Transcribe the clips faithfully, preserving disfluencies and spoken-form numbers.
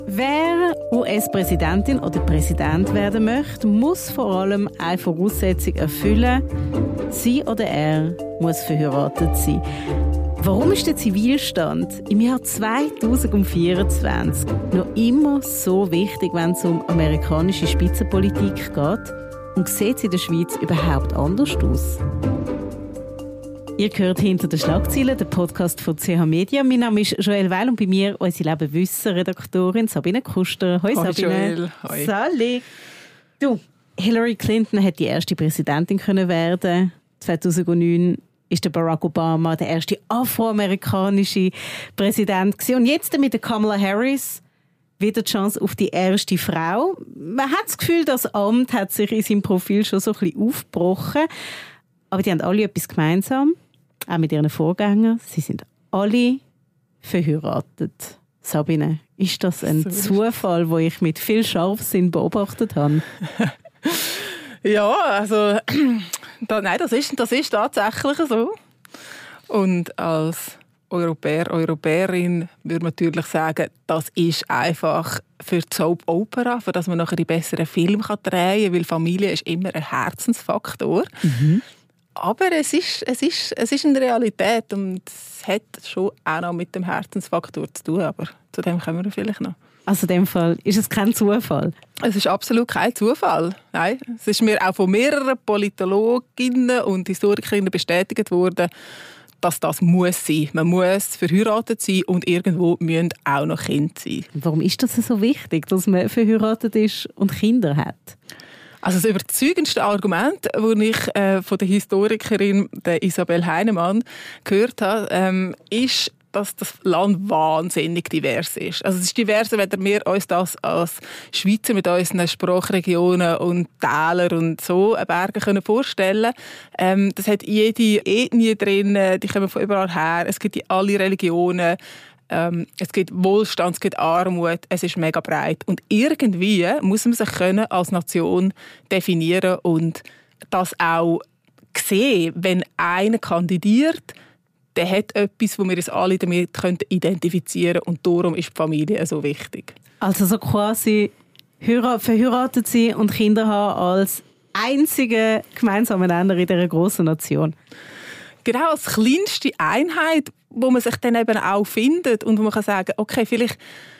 Wer U S-Präsidentin oder Präsident werden möchte, muss vor allem eine Voraussetzung erfüllen. Sie oder er muss verheiratet sein. Warum ist der Zivilstand im Jahr zweitausendvierundzwanzig noch immer so wichtig, wenn es um amerikanische Spitzenpolitik geht? Und sieht es in der Schweiz überhaupt anders aus? Ihr hört «Hinter den Schlagzeilen», den Podcast von C H Media. Mein Name ist Joelle Weil und bei mir unsere Lebenwissen-Redaktorin Sabine Kuster. Hoi Sabine. Joelle. Hoi. Sali. Du, Hillary Clinton hätte die erste Präsidentin können werden. zweitausendneun ist der Barack Obama der erste afroamerikanische Präsident gewesen. Und jetzt mit der Kamala Harris wieder die Chance auf die erste Frau. Man hat das Gefühl, das Amt hat sich in seinem Profil schon so ein bisschen aufgebrochen. Aber die haben alle etwas gemeinsam, auch mit ihren Vorgängern. Sie sind alle verheiratet. Sabine, ist das ein so Zufall, den ich mit viel Scharfsinn beobachtet habe? Ja, also da, nein, das ist, das ist tatsächlich so. Und als Europäer, Europäerin würde man natürlich sagen, das ist einfach für die Soap Opera, für dass man nachher die besseren Filme drehen kann, weil Familie ist immer ein Herzensfaktor. Mhm. Aber es ist, es, ist, es ist eine Realität und es hat schon auch noch mit dem Herzensfaktor zu tun, aber zu dem kommen wir vielleicht noch. Also in dem Fall ist es kein Zufall? Es ist absolut kein Zufall. Nein, es ist mir auch von mehreren Politologinnen und Historikerinnen bestätigt worden, dass das muss sein. Man muss verheiratet sein und irgendwo müssen auch noch Kinder sein. Warum ist das so wichtig, dass man verheiratet ist und Kinder hat? Also das überzeugendste Argument, das ich äh, von der Historikerin der Isabel Heinemann gehört habe, ähm, ist, dass das Land wahnsinnig divers ist. Also es ist diverser, wenn wir uns das als Schweizer mit unseren Sprachregionen und Tälern und so Bergen können vorstellen. Ähm, das hat jede Ethnie drin, die kommen von überall her. Es gibt alle Religionen. Ähm, es gibt Wohlstand, es gibt Armut, es ist mega breit. Und irgendwie muss man sich können als Nation definieren und das auch sehen, wenn einer kandidiert, der hat etwas, wo wir uns alle damit identifizieren können und darum ist die Familie so wichtig. Also so quasi verheiratet sein und Kinder haben als einzige gemeinsame Nenner in dieser grossen Nation. Genau, als kleinste Einheit, wo man sich dann eben auch findet und wo man kann sagen, okay, vielleicht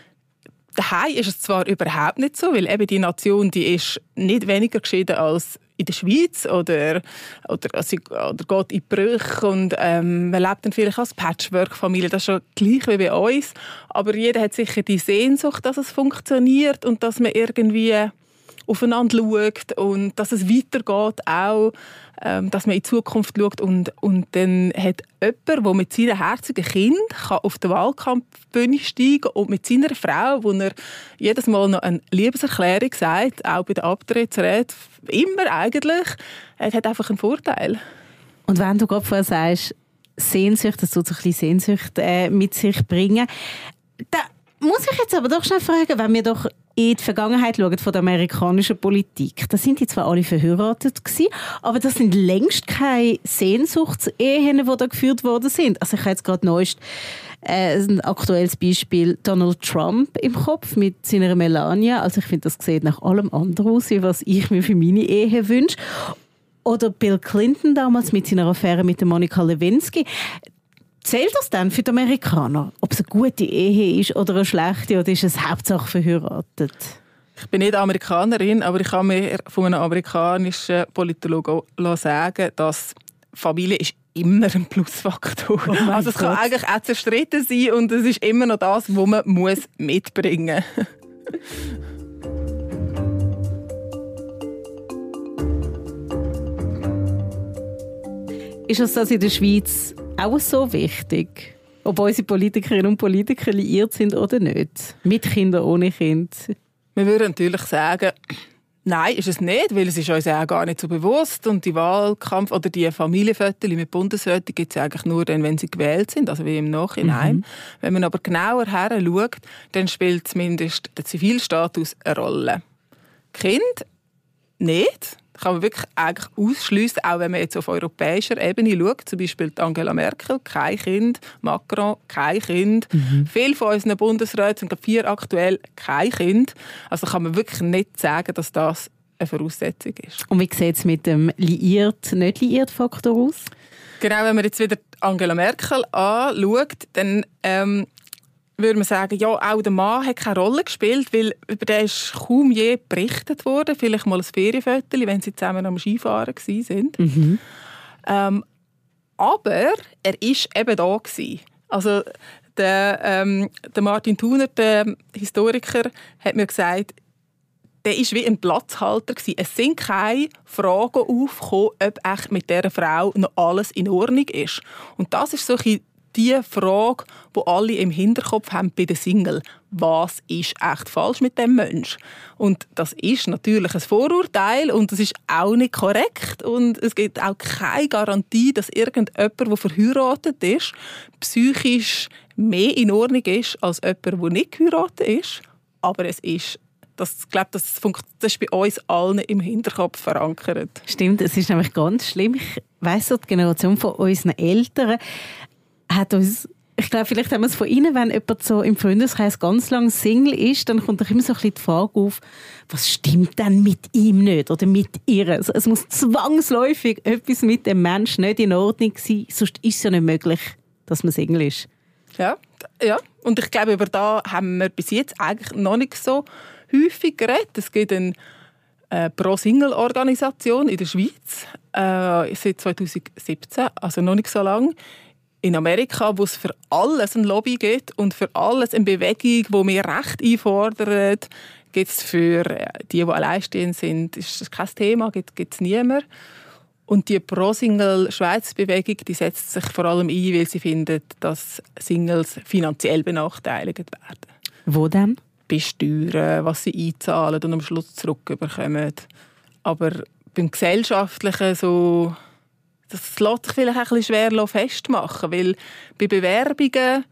daheim ist es zwar überhaupt nicht so, weil eben die Nation, die ist nicht weniger geschieden als in der Schweiz oder, oder, also, oder geht in Brüche und ähm, man lebt dann vielleicht als Patchwork-Familie, das ist schon gleich wie bei uns, aber jeder hat sicher die Sehnsucht, dass es funktioniert und dass man irgendwie aufeinander schaut und dass es weitergeht auch, ähm, dass man in die Zukunft schaut und, und dann hat jemand, der mit seinem herzigen Kind kann auf der Wahlkampfbühne steigen und mit seiner Frau, wo er jedes Mal noch eine Liebeserklärung sagt, auch bei der Abtrittsrede, immer eigentlich, er hat einfach einen Vorteil. Und wenn du gerade vorher sagst, Sehnsucht, das tut so ein bisschen Sehnsucht äh, mit sich bringen, da muss ich jetzt aber doch schnell fragen, wenn wir doch in die Vergangenheit schauen von der amerikanischen Politik. Da sind die zwar alle verheiratet gewesen, aber das sind längst keine Sehnsuchtsehen, die da geführt worden sind. Also ich habe jetzt gerade neuest äh, ein aktuelles Beispiel Donald Trump im Kopf mit seiner Melania. Also ich finde, das sieht nach allem anderen aus, was ich mir für meine Ehe wünsche. Oder Bill Clinton damals mit seiner Affäre mit der Monica Lewinsky. Zählt das dann für die Amerikaner? Ob es eine gute Ehe ist oder eine schlechte, oder ist es Hauptsache verheiratet? Ich bin nicht Amerikanerin, aber ich kann mir von einem amerikanischen Politologen sagen, dass Familie ist immer ein Plusfaktor. Oh also es kann Gott. Eigentlich auch zerstritten sein und es ist immer noch das, was man muss mitbringen muss. Ist es das in der Schweiz auch so wichtig? Ob unsere Politikerinnen und Politiker liiert sind oder nicht? Mit Kindern, ohne Kind? Wir würden natürlich sagen, nein, ist es nicht, weil es ist uns auch gar nicht so bewusst. Und die Wahlkampf- oder die Familienfotos mit Bundesräten gibt es eigentlich nur dann, wenn sie gewählt sind, also wie im Nachhinein. Mhm. Wenn man aber genauer her schaut, dann spielt zumindest der Zivilstatus eine Rolle. Kind nicht. kann man wirklich eigentlich ausschliessen, auch wenn man jetzt auf europäischer Ebene schaut, zum Beispiel Angela Merkel, kein Kind, Macron, kein Kind. Mhm. Viele von unseren Bundesräten, sind vier aktuell, kein Kind. Also kann man wirklich nicht sagen, dass das eine Voraussetzung ist. Und wie sieht es mit dem liiert, nicht liiert Faktor aus? Genau, wenn man jetzt wieder Angela Merkel anschaut, dann ähm, würde man sagen, ja, auch der Mann hat keine Rolle gespielt, weil über den ist kaum je berichtet worden. Vielleicht mal ein Ferienfoto, wenn sie zusammen am Skifahren waren. Mhm. Ähm, aber er war eben da gewesen. Also der, ähm, der Martin Thuner, der Historiker, hat mir gesagt, der war wie ein Platzhalter gewesen. Es sind keine Fragen aufgekommen, ob echt mit dieser Frau noch alles in Ordnung ist. Und das ist so ein die Frage, die alle im Hinterkopf haben bei den Single. Was ist echt falsch mit dem Menschen? Und das ist natürlich ein Vorurteil und das ist auch nicht korrekt. Und es gibt auch keine Garantie, dass irgendjemand, der verheiratet ist, psychisch mehr in Ordnung ist als jemand, der nicht geheiratet ist. Aber es ist Das, ich glaube, das, das ist bei uns allen im Hinterkopf verankert. Stimmt, es ist nämlich ganz schlimm. Ich weiss, die Generation von unseren Eltern hat uns, ich glaube, vielleicht haben wir es von ihnen, wenn jemand so im Freundeskreis ganz lang Single ist, dann kommt doch immer so ein bisschen die Frage auf, was stimmt denn mit ihm nicht oder mit ihr? Also, es muss zwangsläufig etwas mit dem Menschen nicht in Ordnung sein, sonst ist es ja nicht möglich, dass man Single ist. Ja, ja. Und ich glaube, über das haben wir bis jetzt eigentlich noch nicht so häufig geredet. Es gibt eine äh, Pro-Single-Organisation in der Schweiz äh, seit zwanzig siebzehn, also noch nicht so lange. In Amerika, wo es für alles ein Lobby gibt und für alles eine Bewegung, wo mehr Recht einfordert, gibt es für die, die alleinstehend sind, ist das kein Thema, gibt es niemand. Und die Pro-Single-Schweiz-Bewegung, die setzt sich vor allem ein, weil sie findet, dass Singles finanziell benachteiligt werden. Wo denn? Bei Steuern, was sie einzahlen und am Schluss zurückbekommen. Aber beim Gesellschaftlichen so, das lässt sich vielleicht ein bisschen schwer festmachen, weil bei Bewerbungen,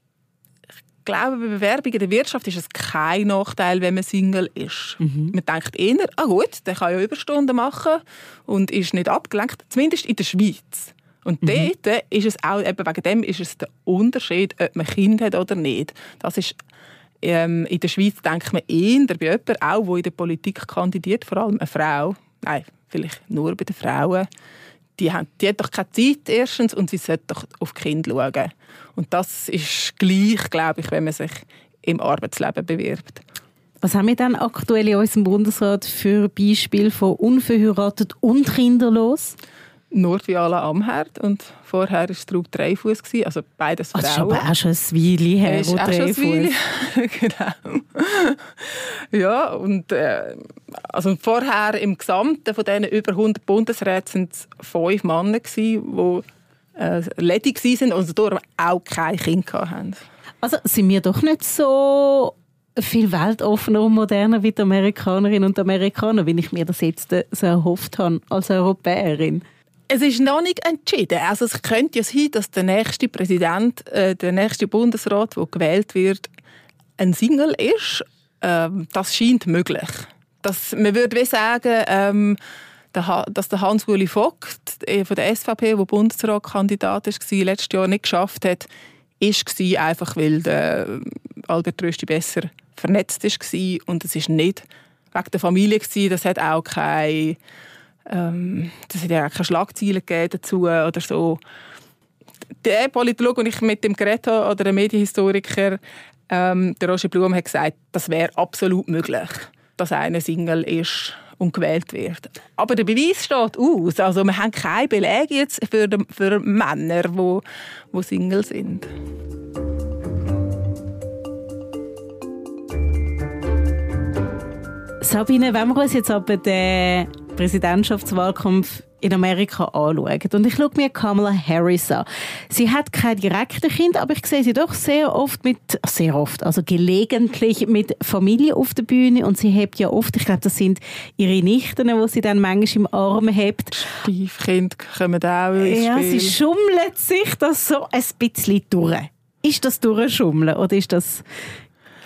ich glaube, bei Bewerbungen in der Wirtschaft ist es kein Nachteil, wenn man Single ist. Mhm. Man denkt eher, ah gut, der kann ja Überstunden machen und ist nicht abgelenkt, zumindest in der Schweiz. Und mhm. dort ist es auch, eben wegen dem ist es der Unterschied, ob man Kind hat oder nicht. Das ist, ähm, in der Schweiz denkt man eher bei jemandem, auch der in der Politik kandidiert, vor allem eine Frau, nein, vielleicht nur bei den Frauen, Die, haben, die hat doch keine Zeit erstens und sie sollte doch auf die Kinder schauen. Und das ist gleich, glaube ich, wenn man sich im Arbeitsleben bewirbt. Was haben wir dann aktuell in unserem Bundesrat für Beispiele von unverheiratet und kinderlos? Nur Viola Amherd und vorher war es Traub Dreifuss, also beides Frauen. Das ist aber auch schon ein Weile her, ist auch Dreifuss. Schon ein genau. Ja, und äh, also vorher im Gesamten von diesen über hundert Bundesräten sind es fünf Männer, die äh, ledig waren und darum auch kein Kind hatten. Also sind wir doch nicht so viel weltoffener und moderner wie die Amerikanerinnen und Amerikaner, wie ich mir das jetzt so erhofft habe als Europäerin. Es ist noch nicht entschieden. Also es könnte ja sein, dass der nächste Präsident, äh, der nächste Bundesrat, der gewählt wird, ein Single ist. Ähm, das scheint möglich. Das, man würde wie sagen, ähm, der, dass der Hans-Uli Vogt äh, von der S V P, der Bundesratkandidat war, letztes Jahr nicht geschafft hat, war einfach, weil der Albert Rösti besser vernetzt war. Und es war nicht wegen der Familie. Das hat auch keine... Ähm, das hat ja auch keine Schlagzeilen gegeben dazu oder so. Der Politologe, den ich mit dem geredet habe, oder der Medienhistoriker, ähm, der Roger Blum, hat gesagt, das wäre absolut möglich, dass einer Single ist und gewählt wird. Aber der Beweis steht aus. Also wir haben keine Belege jetzt für, für Männer, die, die Single sind. Sabine, wenn wir uns jetzt aber den Präsidentschaftswahlkampf in Amerika anschauen. Und ich schaue mir Kamala Harris an. Sie hat kein direktes Kind, aber ich sehe sie doch sehr oft mit, sehr oft, also gelegentlich mit Familie auf der Bühne. Und sie hebt ja oft, ich glaube, das sind ihre Nichten, die sie dann manchmal im Arm hebt. Stiefkind kommen auch ins Ja, Spiel. sie schummelt sich das so ein bisschen durch. Ist das durchschummeln oder ist das...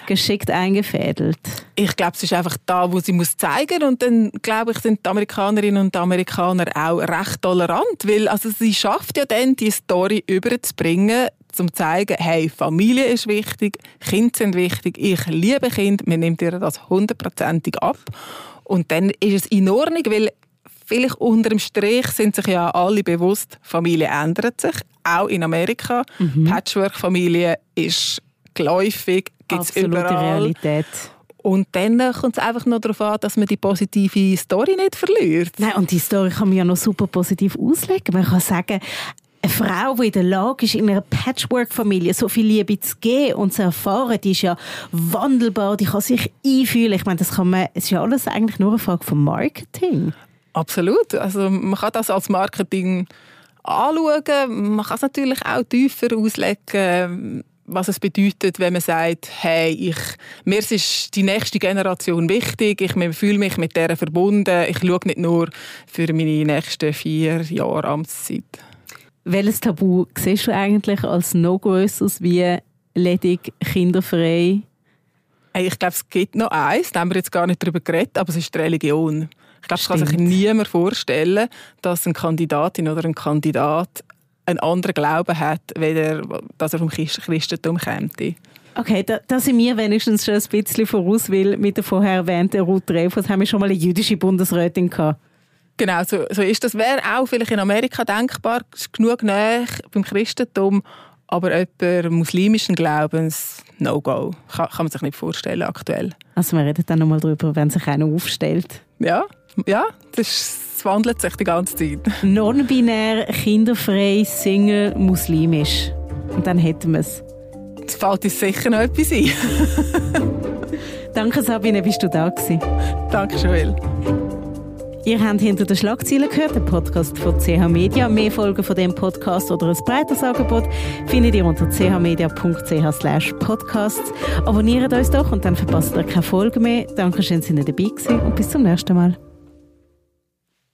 geschickt eingefädelt? Ich glaube, es ist einfach da, wo sie muss zeigen. Und dann, glaube ich, sind die Amerikanerinnen und Amerikaner auch recht tolerant. Weil also sie schafft ja dann, die Story überzubringen, um zu zeigen, hey, Familie ist wichtig, Kinder sind wichtig, ich liebe Kinder, man nimmt ihr das hundertprozentig ab. Und dann ist es in Ordnung, weil vielleicht unter dem Strich sind sich ja alle bewusst, Familie ändert sich, auch in Amerika. Mhm. Patchwork-Familie ist geläufig, gibt es überall. Realität. Und dann kommt es einfach nur darauf an, dass man die positive Story nicht verliert. Nein, und die Story kann man ja noch super positiv auslegen. Man kann sagen, eine Frau, die in der Lage ist, in einer Patchwork-Familie so viel Liebe zu geben und zu erfahren, die ist ja wandelbar, die kann sich einfühlen. Ich meine, das kann man, es ist ja alles eigentlich nur eine Frage von Marketing. Absolut. Also man kann das als Marketing anschauen. Man kann es natürlich auch tiefer auslegen, was es bedeutet, wenn man sagt, hey, ich, mir ist die nächste Generation wichtig, ich fühle mich mit der verbunden, ich schaue nicht nur für meine nächsten vier Jahre Amtszeit. Welches Tabu siehst du eigentlich als noch grösseres wie ledig kinderfrei? Ich glaube, es gibt noch eins, da haben wir jetzt gar nicht darüber geredet, aber es ist die Religion. Ich glaube, es kann sich niemand vorstellen, dass eine Kandidatin oder ein Kandidat einen anderen Glauben hat, weder dass er vom Christentum käme. Okay, da, da sind wir wenigstens schon ein bisschen voraus, weil mit der vorher erwähnten Ruth Dreifuss haben wir schon mal eine jüdische Bundesrätin gehabt. Genau, so, so ist das. Wäre auch vielleicht in Amerika denkbar, ist genug näher beim Christentum, aber jemand muslimischen Glaubens, no-go. Kann, kann man sich nicht vorstellen aktuell. Also wir reden dann nochmal darüber, wenn sich einer aufstellt. Ja, ja, das, ist, das wandelt sich die ganze Zeit. Non-binär, kinderfrei, Single, muslimisch. Und dann hätten wir es. Es fällt uns sicher noch etwas ein. Danke Sabine, bist du da gewesen. Danke Joel. Ihr habt «Hinter den Schlagzeilen» gehört, den Podcast von C H Media. Mehr Folgen von diesem Podcast oder ein breites Angebot findet ihr unter c h media punkt c h slash podcasts. Abonniert uns doch und dann verpasst ihr keine Folge mehr. Danke schön, dass ihr dabei gewesen und bis zum nächsten Mal.